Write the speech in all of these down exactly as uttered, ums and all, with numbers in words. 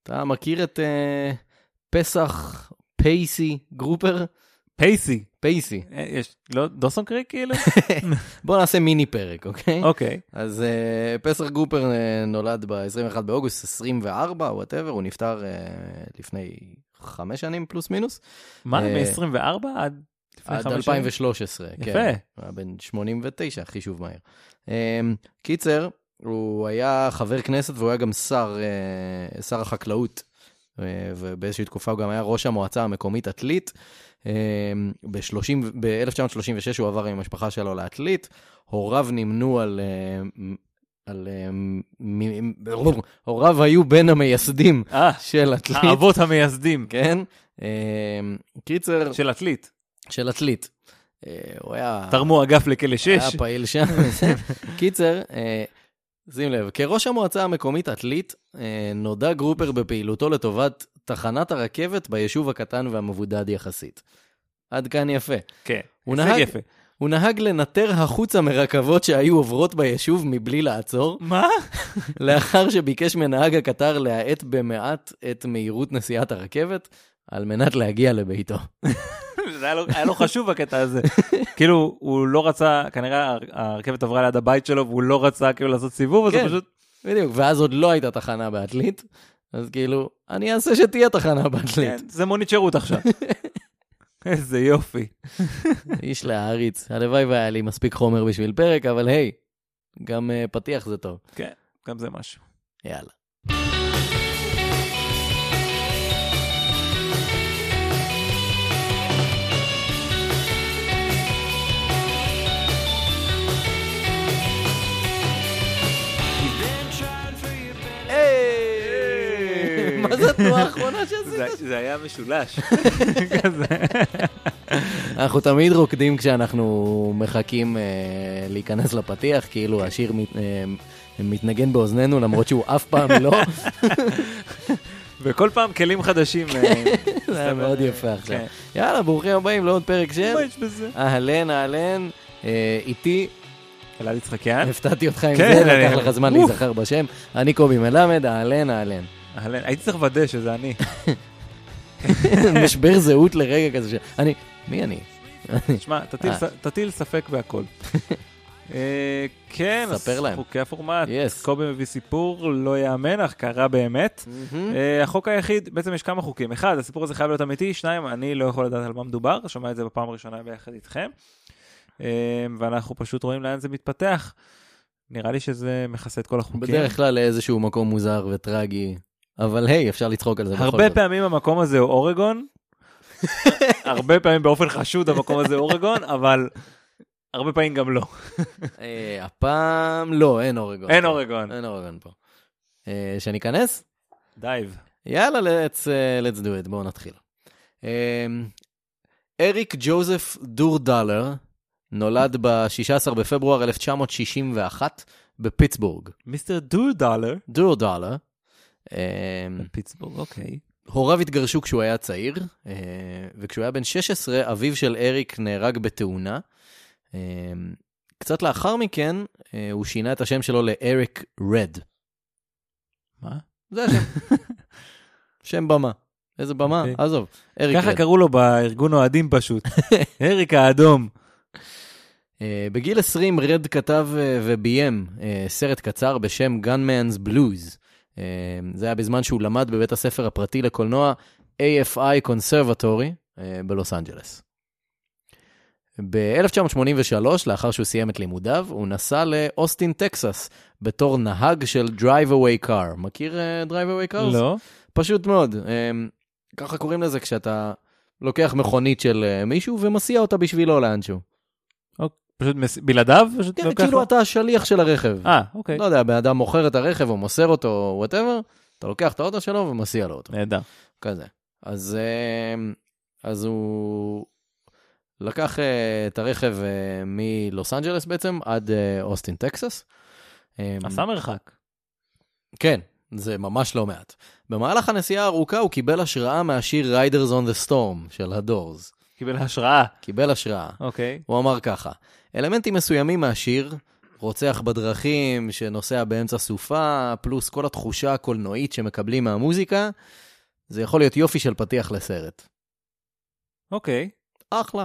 אתה מכיר את uh, פסח פייסי גרופר? פייסי. פייסי. יש, לא, דוסון קריק כאילו? בוא נעשה מיני פרק, אוקיי? אוקיי. אז uh, פסח גרופר uh, נולד ב-עשרים ואחד באוגוסט עשרים וארבע, whatever, הוא נפטר uh, לפני חמש שנים פלוס מינוס. מה? Uh, מ-עשרים וארבע עד לפני עד חמש אלפיים ושלוש עשרה. יפה. כן. הוא היה בן שמונים ותשע, חישוב מהר. Um, קיצר, הוא היה חבר כנסת והוא היה גם שר, uh, שר החקלאות, uh, ובאיזושהי תקופה הוא גם היה ראש המועצה המקומית עתלית. ב-אלף תשע מאות שלושים ושש הוא עבר עם המשפחה שלו לעתלית, הוריו נמנו על, על הוריו היו בין המייסדים של עתלית. האבות המייסדים. כן. קיצר. של עתלית. של עתלית. הוא היה... תרמו אגף לכלא שש. היה פעיל שם. קיצר, שים לב, כראש המועצה המקומית עתלית, נודע גרופר בפעילותו לטובת תחנת הרכבת ביישוב הקטן והמבודד יחסית. עד כאן יפה. כן, הוא הישג נהג, יפה. הוא נהג לנטר החוצה מרכבות שהיו עוברות ביישוב מבלי לעצור. מה? לאחר שביקש מנהג הקטר להאט במעט את מהירות נסיעת הרכבת, על מנת להגיע לביתו. זה היה לו, היה לו חשוב הקטע הזה. כאילו, הוא לא רצה, כנראה הרכבת עברה ליד הבית שלו, והוא לא רצה כאילו לעשות סיבוב, אז כן, הוא פשוט... בדיוק, ואז עוד לא הייתה תחנה בעתלית, אז כאילו, אני אעשה שתהיה תחנה בעתלית. כן, זה מונית שירות עכשיו. איזה יופי. איש להעריץ. הלוואי והיה לי מספיק חומר בשביל פרק, אבל היי, גם uh, פתיח זה טוב. כן, גם זה משהו. יאללה. מה זה התנועה האחרונה שעשית? זה היה משולש. אנחנו תמיד רוקדים כשאנחנו מחכים להיכנס לפתיח, כאילו השיר מתנגן באוזנינו, למרות שהוא אף פעם לא. וכל פעם כלים חדשים. זה היה מאוד יפה עכשיו. יאללה, ברוכים הבאים לעוד פרק של... מה יש בזה? אהלן, אהלן, איתי. אלעד יצחקיאן. הפתעתי אותך עם זה, לקח לך זמן להיזכר בשם. אני קובי מלמד, אהלן, אהלן. הייתי צריך לוודא שזה אני. משבר זהות לרגע כזה. אני, מי אני? תשמע, תטיל ספק בהכל. כן, ספר להם. חוקי הפורמט, קובי מביא סיפור, לא יאמן, אך קרה באמת. החוק היחיד, בעצם יש כמה חוקים. אחד, הסיפור הזה חייב להיות אמיתי. שניים, אני לא יכול לדעת על מה מדובר. שומע את זה בפעם הראשונה ביחד איתכם. ואנחנו פשוט רואים לאן זה מתפתח. נראה לי שזה מכסה את כל החוקים. בדרך כלל לאיזשהו מקום מוזר וטרגי. אבל היי, אפשר לצחוק על זה. הרבה פעמים המקום הזה הוא אורגון. הרבה פעמים באופן חשוד המקום הזה הוא אורגון, אבל הרבה פעמים גם לא. הפעם לא, אין אורגון. אין אורגון. אין אורגון פה. שניכנס? דייב. יאללה, let's, let's do it. בואו נתחיל. אריק ג'וזף דורדלר נולד ב-שישה עשר בפברואר אלף תשע מאות שישים ואחת בפיטסבורג. מיסטר דורדלר? דורדלר. פיטסבורג, אוקיי. הוריו התגרשו כשהוא היה צעיר, וכשהוא היה בן שש עשרה, אביו של אריק נהרג בתאונה. קצת לאחר מכן, הוא שינה את השם שלו לאריק רד. מה? זה השם. שם במה. איזה במה? עזוב. ככה קראו לו בארגון אוהדים פשוט. אריק האדום. בגיל עשרים רד כתב וביים סרט קצר בשם Gunman's Blues. זה היה בזמן שהוא למד בבית הספר הפרטי לקולנוע איי אף איי Conservatory בלוס אנג'לס. ב-אלף תשע מאות שמונים ושלוש, לאחר שהוא סיים את לימודיו, הוא נסע לאוסטין, טקסס, בתור נהג של Drive Away Car. מכיר uh, Drive Away Cars? לא. פשוט מאוד. Um, ככה קוראים לזה כשאתה לוקח מכונית של uh, מישהו ומסיע אותה בשבילו לאנשהו. פשוט מס... בלעדיו? פשוט כן, כאילו לו... אתה השליח של הרכב. אה, אוקיי. לא יודע, באדם מוכר את הרכב או מוסר אותו, whatever, אתה לוקח את האוטו שלו ומסיע לו אותו. נהדר. כזה. אז, אז הוא לקח את הרכב מלוס אנג'לס בעצם עד אוסטין, טקסס. עשה מרחק. כן, זה ממש לא מעט. במהלך הנסיעה הארוכה הוא קיבל השראה מהשיר Riders on the Storm של הדורס. קיבל השראה. קיבל השראה. אוקיי. הוא אמר ככה, אלמנטים מסוימים מהשיר רוצח בדרכים שנוסע באמצע סופה, פלוס כל התחושה הקולנועית שמקבלים מהמוזיקה, זה יכול להיות יופי של פתיח לסרט. אוקיי. אחלה.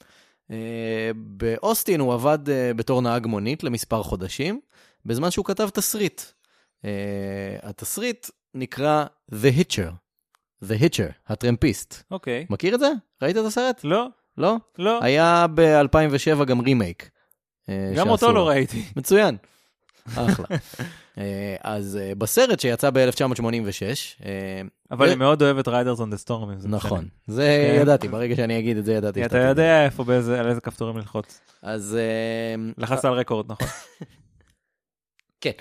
באוסטין הוא עבד בתור נהג מונית למספר חודשים, בזמן שהוא כתב תסריט. התסריט נקרא The Hitcher. The Hitcher, הטרמפיסט. אוקיי. מכיר את זה? ראית את הסרט? לא. לא? לא. היה ב-אלפיים ושבע גם רימייק. גם אותו לא ראיתי. מצוין. אחלה. אז בסרט שיצא ב-אלף תשע מאות שמונים ושש... אבל אני מאוד אוהב את Riders on the Storm. נכון. זה ידעתי, ברגע שאני אגיד את זה ידעתי. אתה יודע איפה, על איזה כפתורים ללחוץ. אז... לחץ על רקורד, נכון. כן.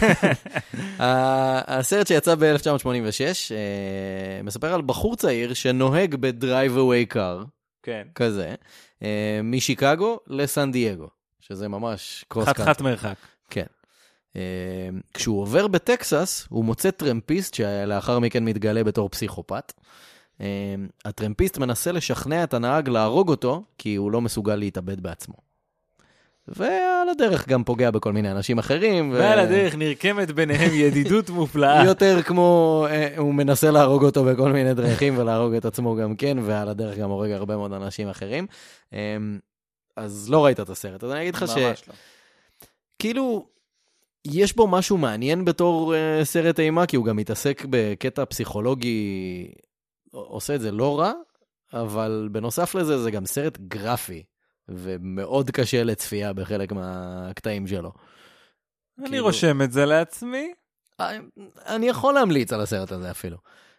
הסרט שיצא ב-אלף תשע מאות שמונים ושש מספר על בחור צעיר שנוהג בדרייב-אווי קאר, כזה, משיקגו לסן דייגו, שזה ממש קרוס קאנטרי. חת-חת מרחק. כן. כשהוא עובר בטקסס, הוא מוצא טרמפיסט שלאחר מכן מתגלה בתור פסיכופת. הטרמפיסט מנסה לשכנע את הנהג להרוג אותו, כי הוא לא מסוגל להתאבד בעצמו. ועל הדרך גם פוגע בכל מיני אנשים אחרים. ועל הדרך נרקמת ביניהם ידידות מופלאה. יותר כמו, הוא מנסה להרוג אותו בכל מיני דרכים, ולהרוג את עצמו גם כן, ועל הדרך גם הורג הרבה מאוד אנשים אחרים. אז לא ראית את הסרט, אז אני אגיד לך ש... ממש לא. כאילו, יש בו משהו מעניין בתור סרט אימה, כי הוא גם מתעסק בקטע פסיכולוגי, עושה את זה לא רע, אבל בנוסף לזה זה גם סרט גרפי. ומאוד קשה לצפייה בחלק מהקטעים שלו. אני רושם את זה לעצמי. אני יכול להמליץ על הסרט הזה אפילו.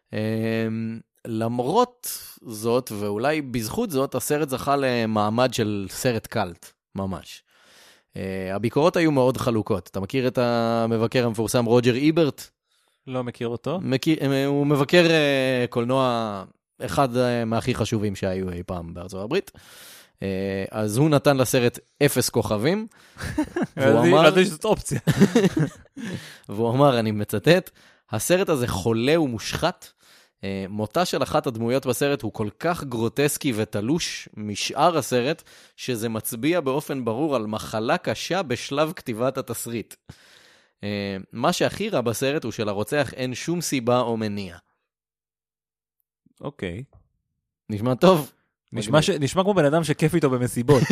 למרות זאת, ואולי בזכות זאת, הסרט זכה למעמד של סרט קלט, ממש. הביקורות היו מאוד חלוקות. אתה מכיר את המבקר המפורסם רוג'ר איברט? לא מכיר אותו. הוא מבקר קולנוע אחד מהכי חשובים שהיו אי פעם בארצות הברית. אז הוא נתן לסרט אפס כוכבים. והוא אמר... שזאת אופציה. והוא אמר, אני מצטט, הסרט הזה חולה ומושחת. מותה של אחת הדמויות בסרט הוא כל כך גרוטסקי ותלוש משאר הסרט, שזה מצביע באופן ברור על מחלה קשה בשלב כתיבת התסריט. מה שהכי רע בסרט הוא שלרוצח אין שום סיבה או מניע. אוקיי. נשמע טוב? נשמע, ש... נשמע כמו בן אדם שכיף איתו במסיבות.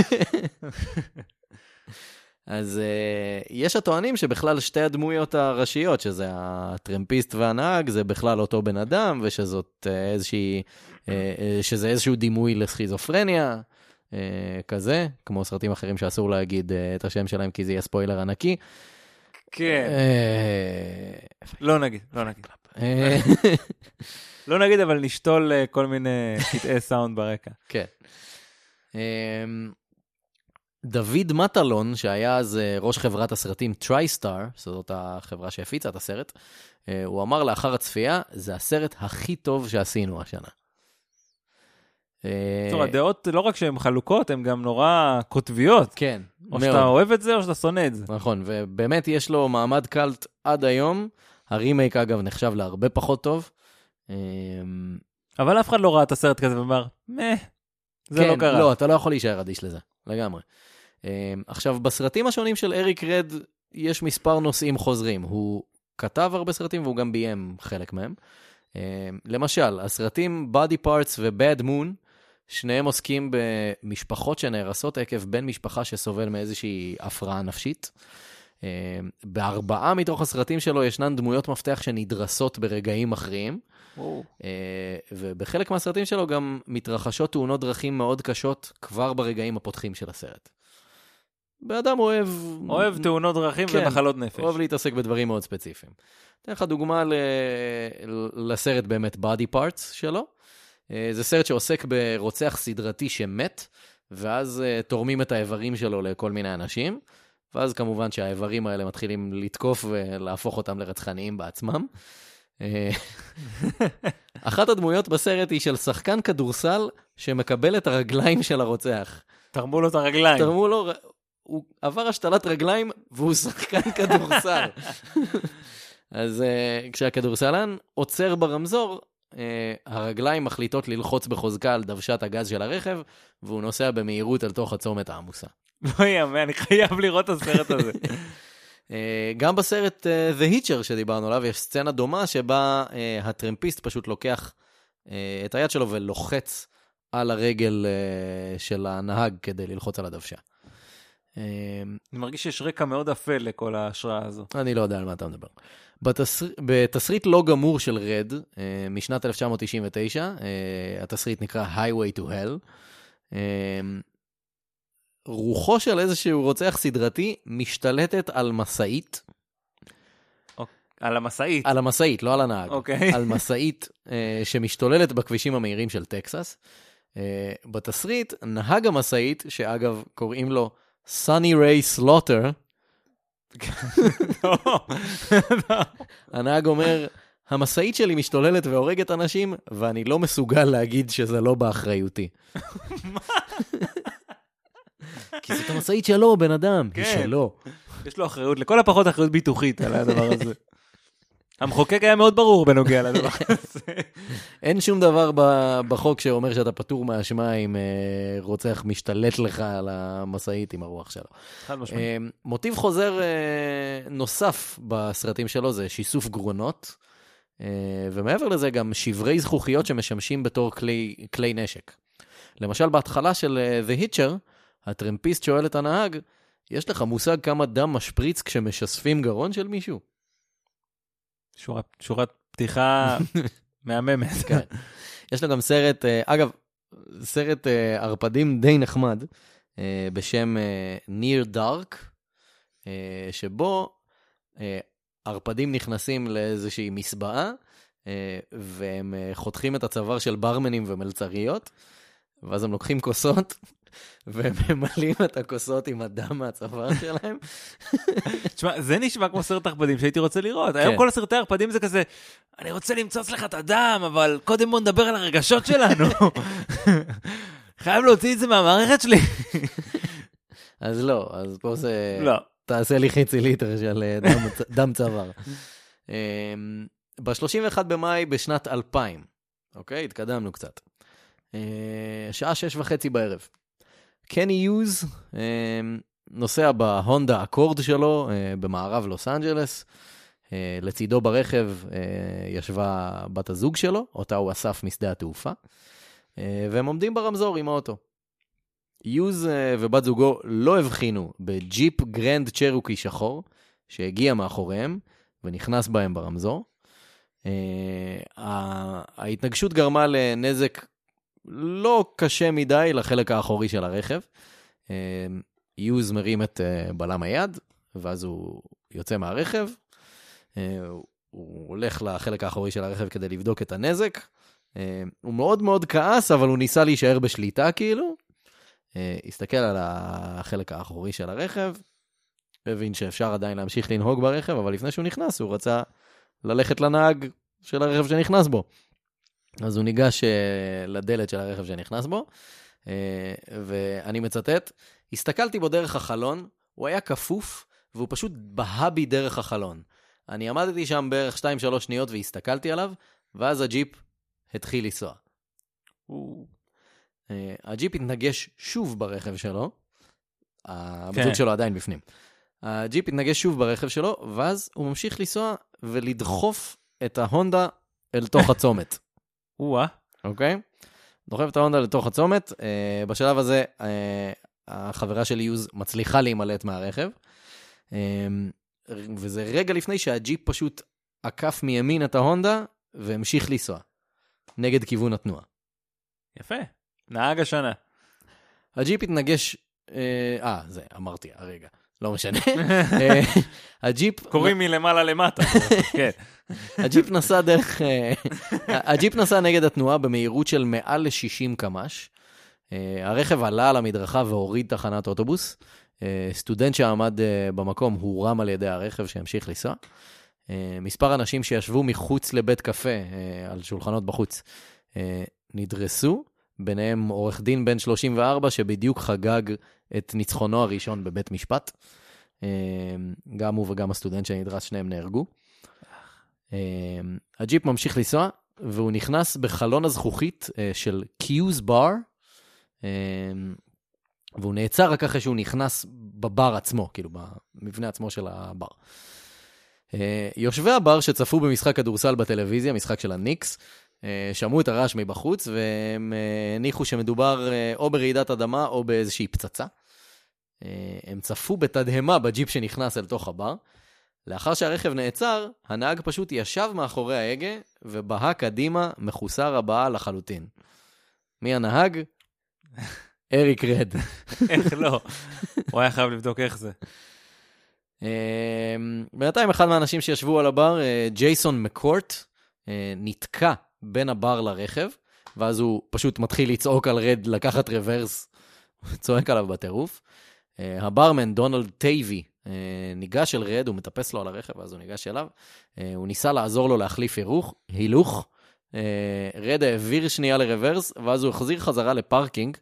אז uh, יש הטוענים שבכלל שתי הדמויות הראשיות, שזה הטרמפיסט והנהג, זה בכלל אותו בן אדם, ושזאת uh, איזושהי, uh, uh, שזה איזשהו דימוי לסכיזופרניה, uh, כזה, כמו סרטים אחרים שאסור להגיד uh, את השם שלהם, כי זה יהיה ספוילר ענקי. כן. Uh... לא נגיד, לא נגיד. לא נגיד, אבל נשתול כל מיני קטעי סאונד ברקע. כן. דוד מטלון, שהיה אז ראש חברת הסרטים טרייסטאר, זאת החברה שהפיצה את הסרט, הוא אמר לאחר הצפייה, זה הסרט הכי טוב שעשינו השנה. טוב, הדעות לא רק שהן חלוקות, הן גם נורא כותביות. כן. או שאתה אוהב את זה, או שאתה שונא את זה. נכון, ובאמת יש לו מעמד קלט עד היום. הרימייק אגב נחשב להרבה פחות טוב. אבל אף אחד לא ראה את הסרט כזה ואמר, מה, זה לא קרה. לא, אתה לא יכול להישאר אדיש לזה, לגמרי. עכשיו, בסרטים השונים של אריק רד, יש מספר נושאים חוזרים. הוא כתב הרבה סרטים והוא גם ביים חלק מהם. למשל, הסרטים Body Parts ו-Bad Moon, שניהם עוסקים במשפחות שנהרסות עקב בן משפחה שסובל מאיזושהי הפרעה נפשית. בארבעה מתוך הסרטים שלו ישנן דמויות מפתח שנדרסות ברגעים מכריעים. ובחלק מהסרטים שלו גם מתרחשות תאונות דרכים מאוד קשות כבר ברגעים הפותחים של הסרט. באדם אוהב... אוהב תאונות דרכים כן, ומחלות נפש. אוהב להתעסק בדברים מאוד ספציפיים. אתן לך דוגמה ל... לסרט באמת Body Parts שלו. זה סרט שעוסק ברוצח סדרתי שמת, ואז תורמים את האיברים שלו לכל מיני אנשים, ואז כמובן שהאיברים האלה מתחילים לתקוף ולהפוך אותם לרצחניים בעצמם. אחת הדמויות בסרט היא של שחקן כדורסל שמקבל את הרגליים של הרוצח. תרמו לו את הרגליים. תרמו לו, הוא עבר השתלת רגליים והוא שחקן כדורסל. אז uh, כשהכדורסלן עוצר ברמזור, uh, הרגליים מחליטות ללחוץ בחוזקה על דוושת הגז של הרכב, והוא נוסע במהירות אל תוך הצומת העמוסה. לא יאמן, אני חייב לראות את הסרט הזה. גם בסרט The Hitcher שדיברנו עליו, יש סצנה דומה שבה הטרמפיסט פשוט לוקח את היד שלו ולוחץ על הרגל של הנהג כדי ללחוץ על הדוושה. אני מרגיש שיש רקע מאוד אפל לכל ההשראה הזו. אני לא יודע על מה אתה מדבר. בתסריט לא גמור של רד, משנת אלף תשע מאות תשעים ותשע, התסריט נקרא Highway to Hell, רוחו של איזשהו רוצח סדרתי משתלטת על מסעית. על המסעית? על המסעית, לא על הנהג. אוקיי. על מסעית שמשתוללת בכבישים המהירים של טקסס. בתסריט, נהג המסעית, שאגב קוראים לו Sunny Ray Slaughter, הנהג אומר, המסעית שלי משתוללת והורגת אנשים, ואני לא מסוגל להגיד שזה לא באחריותי. כי זאת המסעית שלו, בן אדם, היא שלו. יש לו אחריות, לכל הפחות אחריות ביטוחית על הדבר הזה. המחוקק היה מאוד ברור בנוגע לדבר הזה. אין שום דבר בחוק שאומר שאתה פטור מהאשמה אם רוצח משתלט לך על המסעית עם הרוח שלו. מוטיב חוזר נוסף בסרטים שלו זה שיסוף גרונות, ומעבר לזה גם שברי זכוכיות שמשמשים בתור כלי, כלי נשק. למשל, בהתחלה של The Hitcher, הטרמפיסט שואל את הנהג, יש לך מושג כמה דם משפריץ כשמשספים גרון של מישהו? שורת, שורת פתיחה מהממת. כן. יש לו גם סרט, אגב, סרט ערפדים די נחמד, בשם Near Dark, שבו ערפדים נכנסים לאיזושהי מסבעה, והם חותכים את הצוואר של ברמנים ומלצריות, ואז הם לוקחים כוסות, והם ממלאים את הכוסות עם הדם מהצוואר שלהם. תשמע, זה נשמע כמו סרט ערפדים שהייתי רוצה לראות. היום כל הסרטי ערפדים זה כזה, אני רוצה למצוץ לך את הדם, אבל קודם בוא נדבר על הרגשות שלנו. חייב להוציא את זה מהמערכת שלי. אז לא, אז פה זה... לא. תעשה לי חצי ליטר של דם צוואר. ב-שלושים ואחד במאי בשנת אלפיים, אוקיי? התקדמנו קצת. שעה שש וחצי בערב. קני יוז נוסע בהונדה אקורד שלו במערב לוס אנג'לס. לצידו ברכב ישבה בת הזוג שלו, אותה הוא אסף משדה התעופה, והם עומדים ברמזור עם האוטו. יוז ובת זוגו לא הבחינו בג'יפ גרנד צ'רוקי שחור, שהגיע מאחוריהם ונכנס בהם ברמזור. ההתנגשות גרמה לנזק לא קשה מדי לחלק האחורי של הרכב. יוז מרים את בלם היד, ואז הוא יוצא מהרכב, הוא הולך לחלק האחורי של הרכב כדי לבדוק את הנזק. הוא מאוד מאוד כעס, אבל הוא ניסה להישאר בשליטה כאילו. הסתכל על החלק האחורי של הרכב, הבין שאפשר עדיין להמשיך לנהוג ברכב, אבל לפני שהוא נכנס, הוא רצה ללכת לנהג של הרכב שנכנס בו. אז הוא ניגש לדלת של הרכב שנכנס בו, ואני מצטט, הסתכלתי בו דרך החלון, הוא היה כפוף, והוא פשוט בהה בי דרך החלון. אני עמדתי שם בערך שתיים שלוש שניות והסתכלתי עליו, ואז הג'יפ התחיל לנסוע. הג'יפ התנגש שוב ברכב שלו, הבזוג שלו עדיין בפנים. הג'יפ התנגש שוב ברכב שלו, ואז הוא ממשיך לנסוע ולדחוף את ההונדה אל תוך הצומת. וואה. אוקיי? דוחף את ההונדה לתוך הצומת. בשלב הזה, החברה של יוז מצליחה להימלט מהרכב, וזה רגע לפני שהג'יפ פשוט עקף מימין את ההונדה, והמשיך לנסוע, נגד כיוון התנועה. יפה. נהג השנה. הג'יפ התנגש, אה, זה, אמרתי, הרגע, לא משנה. הג'יפ... קוראים מלמעלה למטה. כן. הג'יפ נסע דרך, הג'יפ נסע נגד התנועה במהירות של מעל ל-שישים קמ"ש. הרכב עלה על המדרכה והוריד תחנת אוטובוס. סטודנט שעמד במקום הורם על ידי הרכב שהמשיך לנסוע. מספר אנשים שישבו מחוץ לבית קפה, על שולחנות בחוץ, נדרסו. ביניהם עורך דין בן שלושים וארבע שבדיוק חגג את ניצחונו הראשון בבית משפט. גם הוא וגם הסטודנט שנדרס, שניהם נהרגו. הג'יפ ממשיך לנסוע, והוא נכנס בחלון הזכוכית של קיוז בר, והוא נעצר רק אחרי שהוא נכנס בבר עצמו, כאילו במבנה עצמו של הבר. יושבי הבר שצפו במשחק כדורסל בטלוויזיה, משחק של הניקס, שמעו את הרעש מבחוץ, והם הניחו שמדובר או ברעידת אדמה או באיזושהי פצצה. הם צפו בתדהמה בג'יפ שנכנס אל תוך הבר. לאחר שהרכב נעצר, הנהג פשוט ישב מאחורי ההגה, ובהה קדימה מחוסר הבאה לחלוטין. מי הנהג? אריק רד. איך לא? הוא היה חייב לבדוק איך זה. בינתיים אחד מהאנשים שישבו על הבר, ג'ייסון מקורט, נתקע בין הבר לרכב, ואז הוא פשוט מתחיל לצעוק על רד לקחת רוורס, צועק עליו בטירוף. הברמן דונלד טייבי ניגש אל רד, הוא מטפס לו על הרכב, אז הוא ניגש אליו, הוא ניסה לעזור לו להחליף הילוך, רד העביר שנייה לרוורס, ואז הוא החזיר חזרה לפארקינג,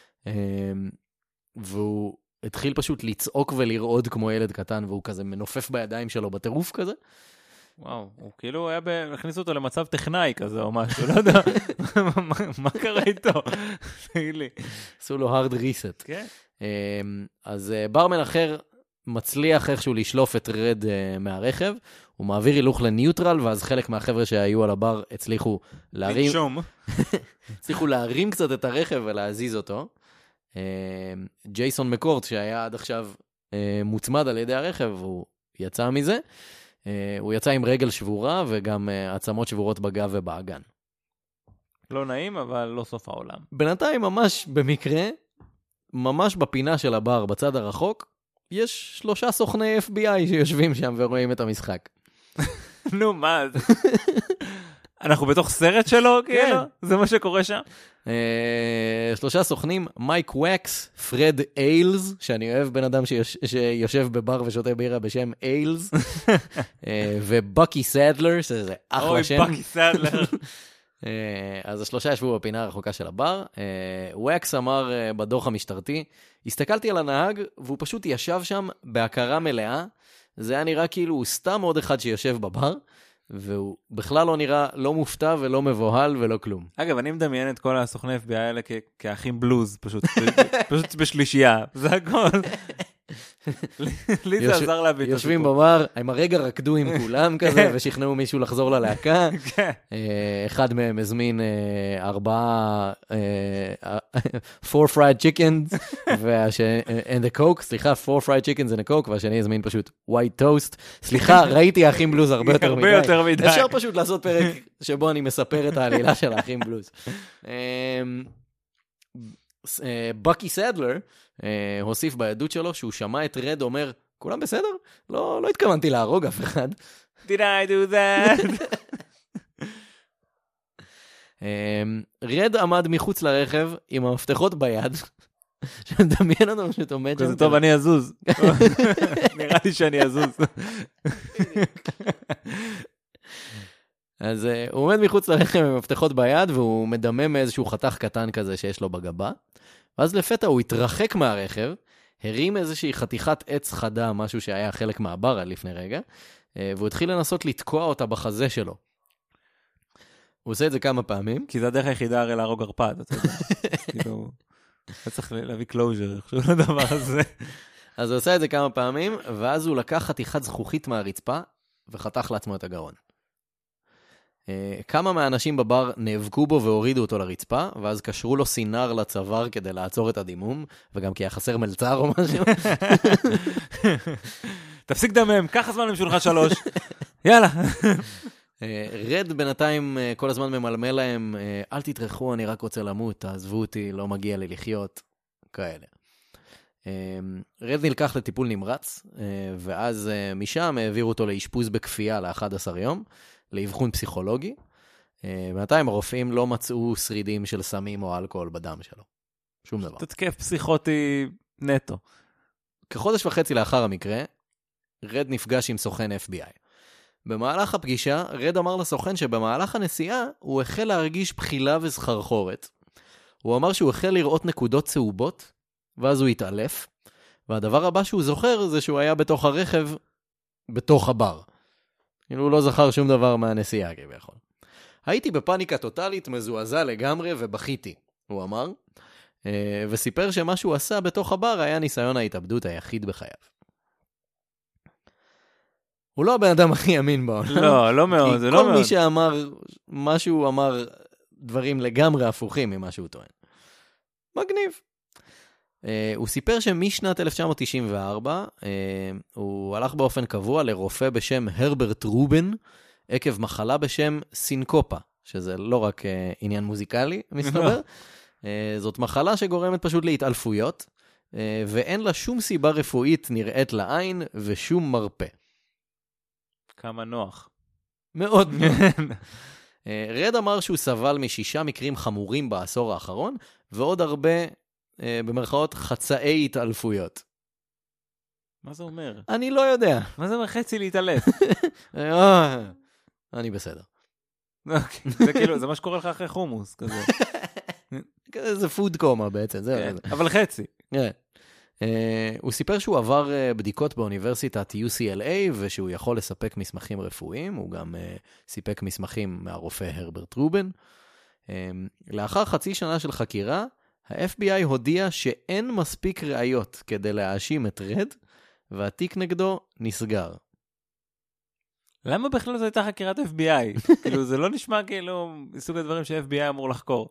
והוא התחיל פשוט לצעוק ולרעוד כמו ילד קטן, והוא כזה מנופף בידיים שלו בטירוף כזה. וואו, הוא כאילו היה, הכניסו אותו למצב טכנאי כזה או משהו, לא יודע, מה קרה איתו? תגיד לי. עשו לו hard reset. כן. אז ברמן אחר מצליח איכשהו לשלוף את רד מהרכב, הוא מעביר הילוך לניוטרל, ואז חלק מהחבר'ה שהיו על הבר הצליחו להרים, לנשום. הצליחו להרים קצת את הרכב ולהזיז אותו. ג'ייסון מקורט, שהיה עד עכשיו מוצמד על ידי הרכב, הוא יצא מזה. הוא יצא עם רגל שבורה, וגם עצמות שבורות בגב ובאגן. לא נעים, אבל לא סוף העולם. בינתיים ממש במקרה, ממש בפינה של הבר, בצד הרחוק, יש שלושה סוכני אף בי איי שיושבים שם ורואים את המשחק. נו, מה? אנחנו בתוך סרט שלו, כאילו? זה מה שקורה שם? שלושה סוכנים, מייק ווקס, פרד איילס, שאני אוהב בן אדם שיושב בבר ושותה בירה בשם איילס, ובוקי סדלר, שזה אחלה שם. אוי, בוקי סדלר. אז השלושה ישבו בפינה הרחוקה של הבר. ווקס אמר בדוח המשטרתי, הסתכלתי על הנהג, והוא פשוט ישב שם בהכרה מלאה. זה היה נראה כאילו הוא סתם עוד אחד שיושב בבר, והוא בכלל לא נראה לא מופתע ולא מבוהל ולא כלום. אגב, אני מדמיין את כל הסוכני אף בי איי האלה כאחים בלוז, פשוט, פשוט בשלישייה. זה הכל. לי זה עזר להביא את הסיפור. יושבים בבר, הם הרגע רקדו עם כולם כזה, ושכנעו מישהו לחזור ללהקה. אחד מהם הזמין ארבעה, four fried chickens, and a coke, סליחה, four fried chickens and a coke, והשני הזמין פשוט white toast. סליחה, ראיתי האחים בלוז הרבה יותר מדי. הרבה יותר מדי. אפשר פשוט לעשות פרק שבו אני מספר את העלילה של האחים בלוז. בוקי סדלר הוסיף בעדות שלו שהוא שמע את רד אומר, כולם בסדר? לא, לא התכוונתי להרוג אף אחד. Did I do that? רד עמד מחוץ לרכב עם המפתחות ביד, שמדמיין לנו שאת עומד שם. זה טוב, אני אזוז. נראה לי שאני אזוז. אז הוא עומד מחוץ לרכב עם המפתחות ביד, והוא מדמם מאיזשהו חתך קטן כזה שיש לו בגבה. ואז לפתע הוא התרחק מהרכב, הרים איזושהי חתיכת עץ חדה, משהו שהיה חלק מהבר עד לפני רגע, והוא התחיל לנסות לתקוע אותה בחזה שלו. הוא עושה את זה כמה פעמים. כי זה הדרך היחידה הרי להרוג ערפד, אתה יודע. כאילו, אתה צריך להביא קלוז'ר, חשוב לדבר הזה. אז הוא עושה את זה כמה פעמים, ואז הוא לקח חתיכת זכוכית מהרצפה, וחתך לעצמו את הגרון. כמה מהאנשים בבר נאבקו בו והורידו אותו לרצפה, ואז קשרו לו סינר לצוואר כדי לעצור את הדימום, וגם כי היה חסר מלצר או משהו. תפסיק דמם, קח הזמן למשולך שלוש. יאללה. רד בינתיים כל הזמן ממלמל להם, אל תתרחו, אני רק רוצה למות, תעזבו אותי, לא מגיע לי לחיות, כאלה. רד נלקח לטיפול נמרץ, ואז משם העבירו אותו לאשפוז בכפייה ל-אחד עשר יום, לאבחון פסיכולוגי. בינתיים הרופאים לא מצאו שרידים של סמים או אלכוהול בדם שלו. שום דבר. תתקף פסיכוטי נטו. כחודש וחצי לאחר המקרה, רד נפגש עם סוכן אף בי איי. במהלך הפגישה, רד אמר לסוכן שבמהלך הנסיעה הוא החל להרגיש בחילה וסחרחורת. הוא אמר שהוא החל לראות נקודות צהובות, ואז הוא התעלף, והדבר הבא שהוא זוכר זה שהוא היה בתוך הרכב, בתוך הבר. כאילו הוא לא זכר שום דבר מהנסיעה כביכול. הייתי בפאניקה טוטלית, מזועזע לגמרי ובכיתי, הוא אמר. וסיפר שמה שהוא עשה בתוך הבר היה ניסיון ההתאבדות היחיד בחייו. הוא לא הבן אדם הכי אמין בעולם. לא, לא מאוד, זה לא מאוד. כל מי שאמר, משהו אמר דברים לגמרי הפוכים ממה שהוא טוען. מגניב. Uh, הוא סיפר שמשנת אלף תשע מאות תשעים וארבע, uh, הוא הלך באופן קבוע לרופא בשם הרברט רובן, עקב מחלה בשם סינקופה, שזה לא רק uh, עניין מוזיקלי, מסתבר. uh, זאת מחלה שגורמת פשוט להתעלפויות, uh, ואין לה שום סיבה רפואית נראית לעין ושום מרפא. כמה נוח. מאוד נוח. uh, רד אמר שהוא סבל משישה מקרים חמורים בעשור האחרון, ועוד הרבה... במרכאות חצאי התעלפויות. מה זה אומר? אני לא יודע. מה זה אומר חצי להתעלף? אני בסדר. זה כאילו, זה מה שקורה לך אחרי חומוס, כזה. זה פוד קומה בעצם. אבל חצי. הוא סיפר שהוא עבר בדיקות באוניברסיטת יו סי אל איי, ושהוא יכול לספק מסמכים רפואיים, הוא גם סיפק מסמכים מהרופא הרברט רובן. לאחר חצי שנה של חקירה, ה-אף בי איי הודיע שאין מספיק ראיות כדי להאשים את רד, והתיק נגדו נסגר. למה בכלל זו הייתה חקירת אף בי איי? כאילו, זה לא נשמע כאילו מסוג הדברים ש-אף בי איי אמור לחקור.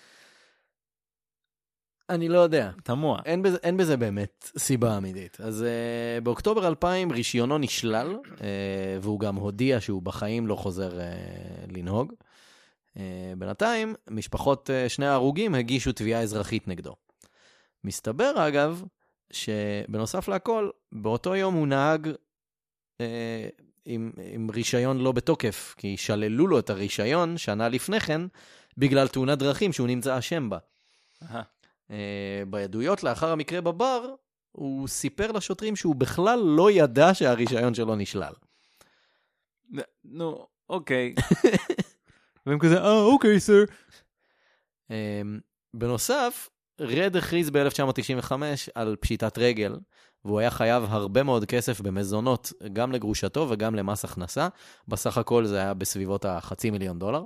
אני לא יודע. תמוה. אין בזה, אין בזה באמת סיבה אמיתית. אז uh, באוקטובר אלפיים רישיונו נשלל, uh, והוא גם הודיע שהוא בחיים לא חוזר uh, לנהוג. Uh, בינתיים, משפחות uh, שני ההרוגים הגישו תביעה אזרחית נגדו. מסתבר, אגב, שבנוסף להכל, באותו יום הוא נהג uh, עם, עם רישיון לא בתוקף, כי שללו לו את הרישיון שנה לפני כן, בגלל תאונת דרכים שהוא נמצא אשם בה. Uh, בעדויות לאחר המקרה בבר, הוא סיפר לשוטרים שהוא בכלל לא ידע שהרישיון שלו נשלל. נו, אוקיי. והם כזה, אה, אוקיי, סר. בנוסף, רד הכריז ב-אלף תשע מאות תשעים וחמש על פשיטת רגל, והוא היה חייב הרבה מאוד כסף במזונות, גם לגרושתו וגם למס הכנסה. בסך הכל זה היה בסביבות החצי מיליון דולר.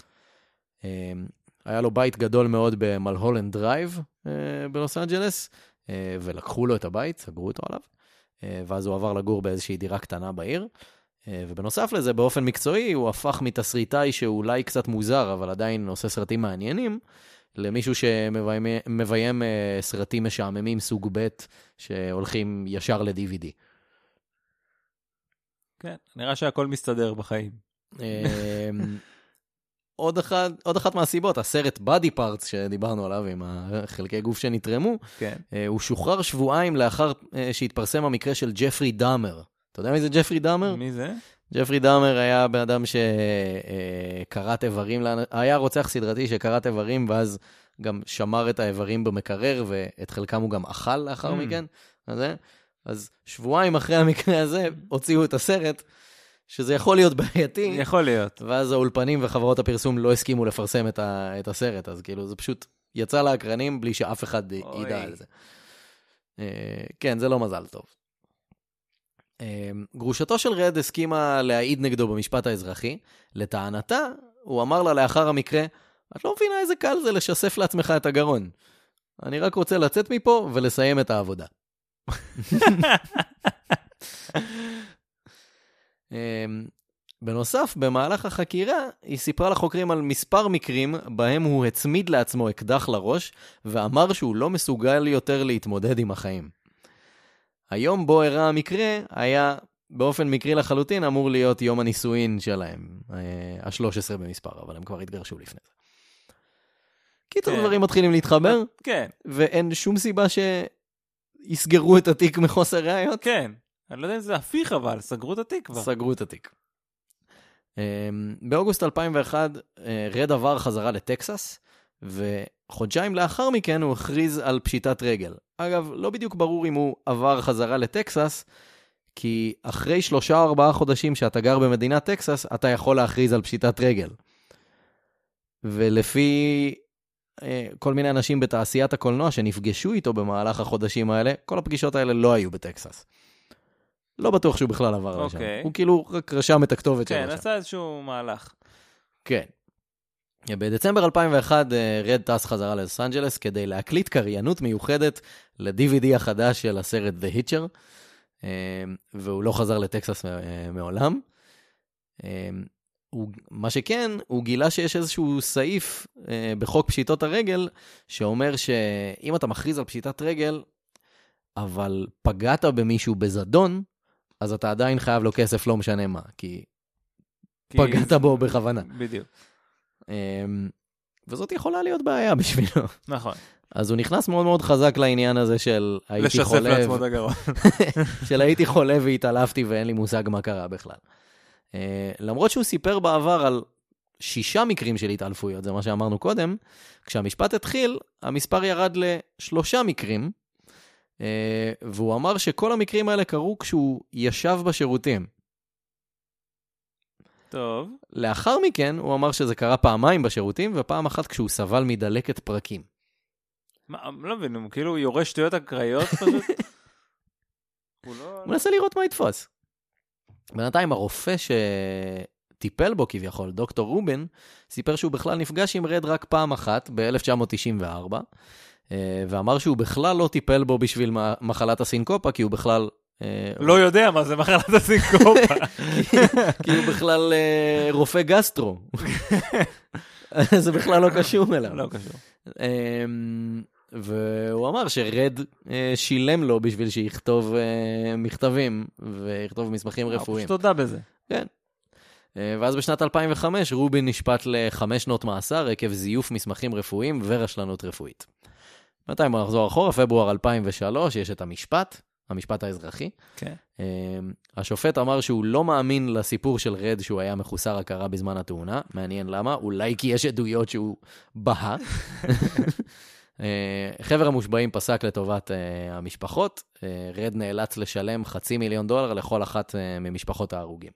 היה לו בית גדול מאוד במלהולנד דרייב בלוס אנג'לס, ולקחו לו את הבית, סגרו אותו עליו, ואז הוא עבר לגור באיזושהי דירה קטנה בעיר. ובנוסף לזה, באופן מקצועי, הוא הפך מתסריטאי שאולי קצת מוזר, אבל עדיין עושה סרטים מעניינים, למישהו שמביים סרטים משעממים סוג ב' שהולכים ישר ל-די וי די. כן, נראה שהכל מסתדר בחיים. עוד אחת, עוד אחת מהסיבות, הסרט Body Parts שדיברנו עליו עם החלקי גוף שנתרמו, כן. הוא שוחרר שבועיים לאחר שהתפרסם המקרה של ג'פרי דאמר. אתה יודע מי זה ג'פרי דאמר? מי זה? ג'פרי דאמר היה בן אדם שקראת איברים, היה רוצח סדרתי שקראת איברים, ואז גם שמר את האיברים במקרר, ואת חלקם הוא גם אכל לאחר מכן. אז שבועיים אחרי המקרה הזה, הוציאו את הסרט, שזה יכול להיות בעייתי. יכול להיות. ואז האולפנים וחברות הפרסום לא הסכימו לפרסם את, ה, את הסרט, אז כאילו זה פשוט יצא לאקרנים בלי שאף אחד אוי. ידע על זה. כן, זה לא מזל טוב. גרושתו של רד הסכימה להעיד נגדו במשפט האזרחי. לטענתה, הוא אמר לה לאחר המקרה, את לא מבינה איזה קל זה לשסף לעצמך את הגרון. אני רק רוצה לצאת מפה ולסיים את העבודה. בנוסף, במהלך החקירה, היא סיפרה לחוקרים על מספר מקרים בהם הוא הצמיד לעצמו אקדח לראש, ואמר שהוא לא מסוגל יותר להתמודד עם החיים. היום בו הראה המקרה, היה באופן מקרי לחלוטין אמור להיות יום הנישואין שלהם, ה-שלוש עשרה במספר, אבל הם כבר התגרשו לפני זה. קיצור, דברים מתחילים להתחבר, כן. ואין שום סיבה שיסגרו את התיק מחוסר ראיות. כן. אני לא יודע אם זה הפיך, אבל סגרו את התיק כבר. סגרו את התיק. באוגוסט אלפיים ואחת, רד עבר חזרה לטקסס, וחודשיים לאחר מכן הוא הכריז על פשיטת רגל. אגב, לא בדיוק ברור אם הוא עבר חזרה לטקסס, כי אחרי שלושה או ארבעה חודשים שאתה גר במדינת טקסס, אתה יכול להכריז על פשיטת רגל. ולפי כל מיני אנשים בתעשיית הקולנוע שנפגשו איתו במהלך החודשים האלה, כל הפגישות האלה לא היו בטקסס. לא בטוח שהוא בכלל עבר לשם. הוא כאילו רק רשם את הכתובת שלו. כן, עשה איזשהו מהלך. כן. בדצמבר אלפיים ואחת רד טס חזרה ללוס אנג'לס כדי להקליט קריינות מיוחדת ל-די וי די החדש של הסרט The Hitcher, והוא לא חזר לטקסס מעולם. הוא, מה שכן, הוא גילה שיש איזשהו סעיף אה, בחוק פשיטות הרגל, שאומר שאם אתה מכריז על פשיטת רגל, אבל פגעת במישהו בזדון, אז אתה עדיין חייב לו כסף, לא משנה מה, כי, כי פגעת זה... בו בכוונה. בדיוק. אה, וזאת יכולה להיות בעיה בשבילו. נכון. אז הוא נכנס מאוד מאוד חזק לעניין הזה של הייתי חולה. לשסף לעצמו את הגרון. של הייתי חולה והתעלפתי ואין לי מושג מה קרה בכלל. Uh, למרות שהוא סיפר בעבר על שישה מקרים של התעלפויות, זה מה שאמרנו קודם, כשהמשפט התחיל, המספר ירד לשלושה מקרים, uh, והוא אמר שכל המקרים האלה קרו כשהוא ישב בשירותים. טוב. לאחר מכן, הוא אמר שזה קרה פעמיים בשירותים, ופעם אחת כשהוא סבל מדלקת פרקים. מה, לא מבין, הוא כאילו יורש שטויות הקראיות פשוט? הוא לא... הוא מנסה לראות מה יתפוס. בינתיים הרופא שטיפל בו כביכול, דוקטור רובין, סיפר שהוא בכלל נפגש עם רד רק פעם אחת, ב-אלף תשע מאות תשעים וארבע, ואמר שהוא בכלל לא טיפל בו בשביל מחלת הסינקופה, כי הוא בכלל... לא יודע מה זה מחלת הסינקופה. כי הוא בכלל רופא גסטרו. זה בכלל לא קשור אליו. לא קשור. והוא אמר שרד שילם לו בשביל שיכתוב מכתבים ויכתוב מסמכים רפואיים. תודה בזה. כן. ואז בשנת אלפיים וחמש רובין נשפט לחמש שנות מאסר עקב זיוף מסמכים רפואיים ורשלנות רפואית. מתי מה נחזור אחורה? פברואר אלפיים ושלוש יש את המשפט, המשפט האזרחי. כן. השופט אמר שהוא לא מאמין לסיפור של רד שהוא היה מחוסר הכרה בזמן התאונה. מעניין למה? אולי כי יש עדויות שהוא בהה. חבר המושבעים פסק לטובת המשפחות, רד נאלץ לשלם חצי מיליון דולר לכל אחת ממשפחות ההרוגים.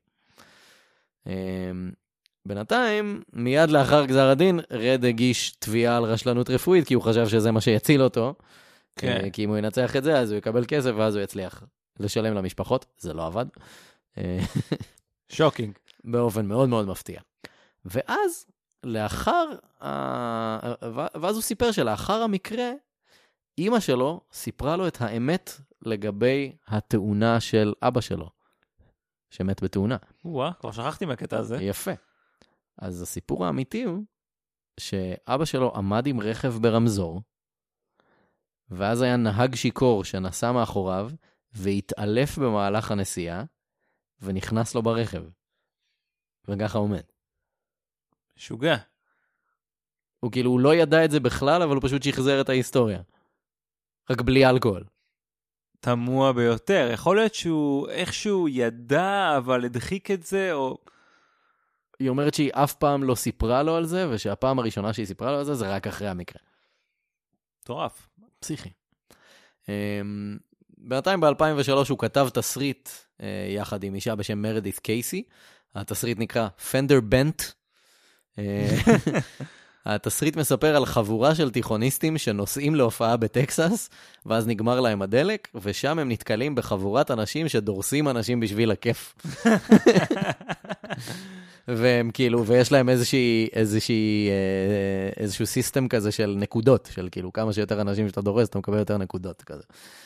בינתיים, מיד לאחר גזר הדין, רד הגיש תביעה על רשלנות רפואית, כי הוא חשב שזה מה שיציל אותו, כן. כי אם הוא ינצח את זה, אז הוא יקבל כסף, ואז הוא יצליח לשלם למשפחות. זה לא עבד. שוקינג. באופן מאוד מאוד מפתיע. ואז, לאחר, ואז הוא סיפר שלאחר המקרה, אמא שלו סיפרה לו את האמת לגבי התאונה של אבא שלו, שמת בתאונה. וואה, כבר שכחתי מהקטע הזה. יפה. אז הסיפור האמיתי הוא, שאבא שלו עמד עם רכב ברמזור, ואז היה נהג שיקור שנסע מאחוריו, והתעלף במהלך הנסיעה, ונכנס לו ברכב. וככה עומד. שוגע. הוא כאילו, הוא לא ידע את זה בכלל, אבל הוא פשוט שחזר את ההיסטוריה. רק בלי אלכוהול. תמוה ביותר. יכול להיות שהוא איכשהו ידע, אבל הדחיק את זה, או... היא אומרת שהיא אף פעם לא סיפרה לו על זה, ושהפעם הראשונה שהיא סיפרה לו על זה, זה רק אחרי המקרה. טורף. פסיכי. בינתיים ב-אלפיים ושלוש הוא כתב תסריט, יחד עם אישה בשם מרדית קייסי. התסריט נקרא Fender Bent. התסריט מספר על חבורה של תיכוניסטים שנוסעים להופעה בטקסס, ואז נגמר להם הדלק, ושם הם נתקלים בחבורת אנשים שדורסים אנשים בשביל הכיף. והם כאילו, ויש להם איזושהי, איזושהי, איזשהו סיסטם כזה של נקודות, של כאילו כמה שיותר אנשים שאתה דורס, אתה מקבל יותר נקודות כזה.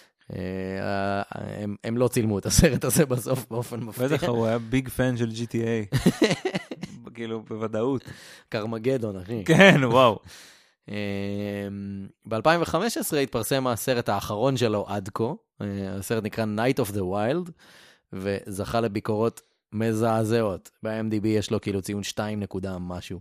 הם, הם לא צילמו את הסרט הזה בסוף באופן מפתיע. בטח, הוא היה ביג פן של ג'י טי איי. כאילו, בוודאות. קרמגדון, אחי. כן, וואו. ב-אלפיים וחמש עשרה התפרסם הסרט האחרון שלו עד כה. הסרט נקרא Night of the Wild, וזכה לביקורות מזעזעות. ב-אם די בי יש לו כאילו ציון שתיים נקודה משהו.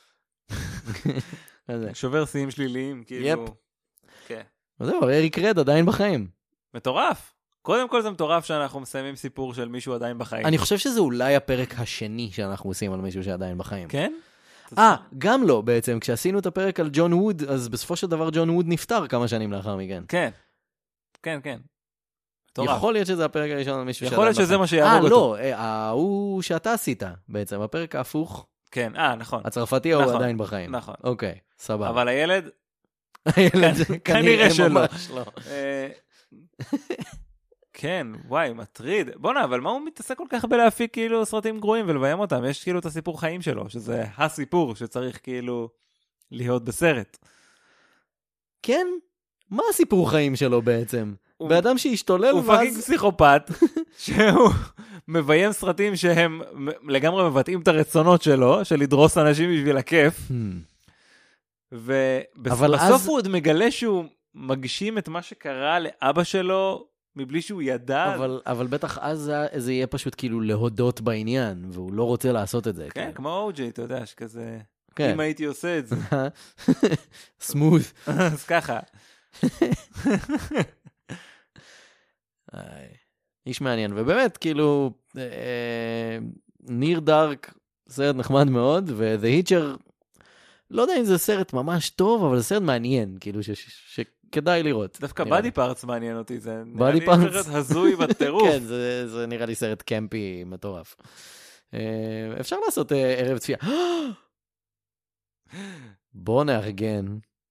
שובר שיאים שליליים, כאילו. יפ. כן. זהו, אריק רד עדיין בחיים. מטורף. קודם כל זה מטורף שאנחנו מסיימים סיפור של מישהו עדיין בחיים. אני חושב שזה אולי הפרק השני שאנחנו עושים על מישהו שעדיין בחיים. כן? אה, גם לא בעצם. כשעשינו את הפרק על ג'ון ווד, אז בסופו של דבר ג'ון ווד נפטר כמה שנים לאחר מכן. כן. כן, כן. יכול להיות שזה הפרק הראשון על מישהו שעדיין בחיים. יכול להיות שזה מה שיעבור אותו. אה, לא, הוא שאתה עשית בעצם. הפרק ההפוך. כן, אה, נכון. הצרפתי הוא עדיין בחיים. נכון. אוקיי, סבבה. אבל הילד... הילד כנראה שלא. כן, וואי, מטריד. בוא'נה, אבל מה הוא מתעסק כל כך בלהפיק כאילו סרטים גרועים ולביים אותם? יש כאילו את הסיפור חיים שלו, שזה הסיפור שצריך כאילו להיות בסרט. כן? מה הסיפור חיים שלו בעצם? הוא- באדם שהשתולל הוא פאקינג פסיכופת, שהוא מביים סרטים שהם לגמרי מבטאים את הרצונות שלו, של לדרוס אנשים בשביל הכיף, אבל ובסוף אז- הוא עוד מגלה שהוא מגשים את מה שקרה לאבא שלו, מבלי שהוא ידע. אבל, אבל בטח אז זה- זה יהיה פשוט כאילו להודות בעניין, והוא לא רוצה לעשות את זה. כן, כמו או-ג'יי, אתה יודע, שכזה, כן. אם הייתי עושה את זה. סמוth. אז ככה. איי, איש מעניין, ובאמת, כאילו, אה, ניר דארק, סרט נחמד מאוד, ו-The Hitcher, לא יודע אם זה סרט ממש טוב, אבל זה סרט מעניין, כאילו, ש- ש- שכדאי לראות. דווקא נראה בדי לי. פארטס מעניין אותי, זה נראה בדי לי פארטס. סרט הזוי בטירוף. כן, זה, זה נראה לי סרט קמפי מטורף. אה, אפשר לעשות אה, ערב צפייה. בוא נארגן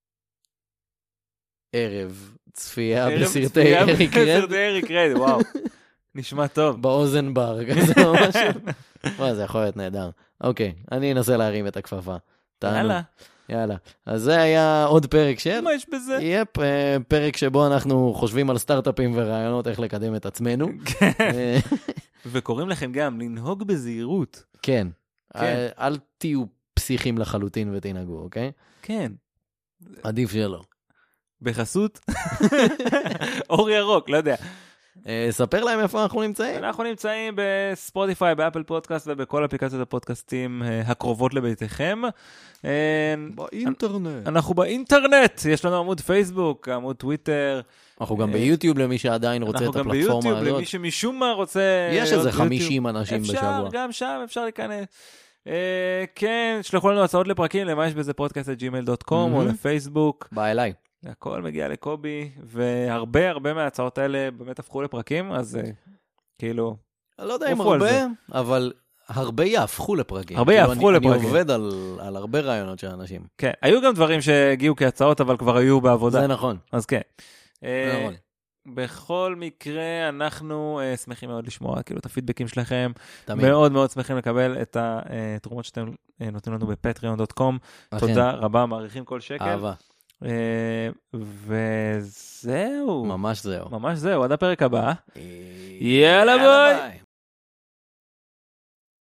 ערב צפייה ערב בסרטי צפייה אריק רד. בסרטי אריק רד, וואו. נשמע טוב. באוזן בר, כזה משהו. וואי, זה יכול להיות נהדר. אוקיי, אני אנסה להרים את הכפפה. תענו. יאללה, יאללה. אז זה היה עוד פרק של... מה יש בזה? יפ, אה, פרק שבו אנחנו חושבים על סטארט-אפים ורעיונות איך לקדם את עצמנו. אה, וקוראים לכם גם לנהוג בזהירות. כן. כן. אה, אל תהיו פסיכים לחלוטין ותנהגו, אוקיי? כן. עדיף שלא. בחסות? אור ירוק, לא יודע. אה, ספר להם איפה אנחנו נמצאים. אנחנו נמצאים בספוטיפיי, באפל פודקאסט ובכל אפליקציות הפודקאסטים אה, הקרובות לביתכם. אה, באינטרנט. אנחנו באינטרנט, יש לנו עמוד פייסבוק, עמוד טוויטר. אנחנו גם אה, ביוטיוב למי שעדיין רוצה אנחנו את גם הפלטפורמה ביוטיוב, הזאת. למי שמשום מה רוצה... יש להיות איזה ביוטיוב. חמישים אנשים בשבוע. אפשר, גם שם אפשר להיכנס. אה, כן, שלחו לנו הצעות לפרקים, למה יש בזה פודקאסט את ג'ימייל דוט קום או מהמם. לפייסבוק. בא אליי. הכל מגיע לקובי, והרבה הרבה מההצעות האלה באמת הפכו לפרקים, אז אה, כאילו, אני לא יודע אם עופו על הרבה, זה. אבל הרבה יהפכו לפרקים. הרבה כאילו, יהפכו אני- לפרקים. אני עובד על, על הרבה רעיונות של אנשים. כן, היו גם דברים שהגיעו כהצעות, אבל כבר היו בעבודה, זה נכון. אז כן. זה אה, נכון. בכל מקרה, אנחנו אה, שמחים מאוד לשמוע, כאילו, את הפידבקים שלכם, תמיד. מאוד מאוד שמחים לקבל את התרומות שאתם אה, נותנים לנו בפטריון דוט קום, אכן. תודה רבה, מעריכים כל שקל. אהבה. אה, וזהו, ממש זהו. ממש זהו, עד הפרק הבא. יאללה יאללה ביי.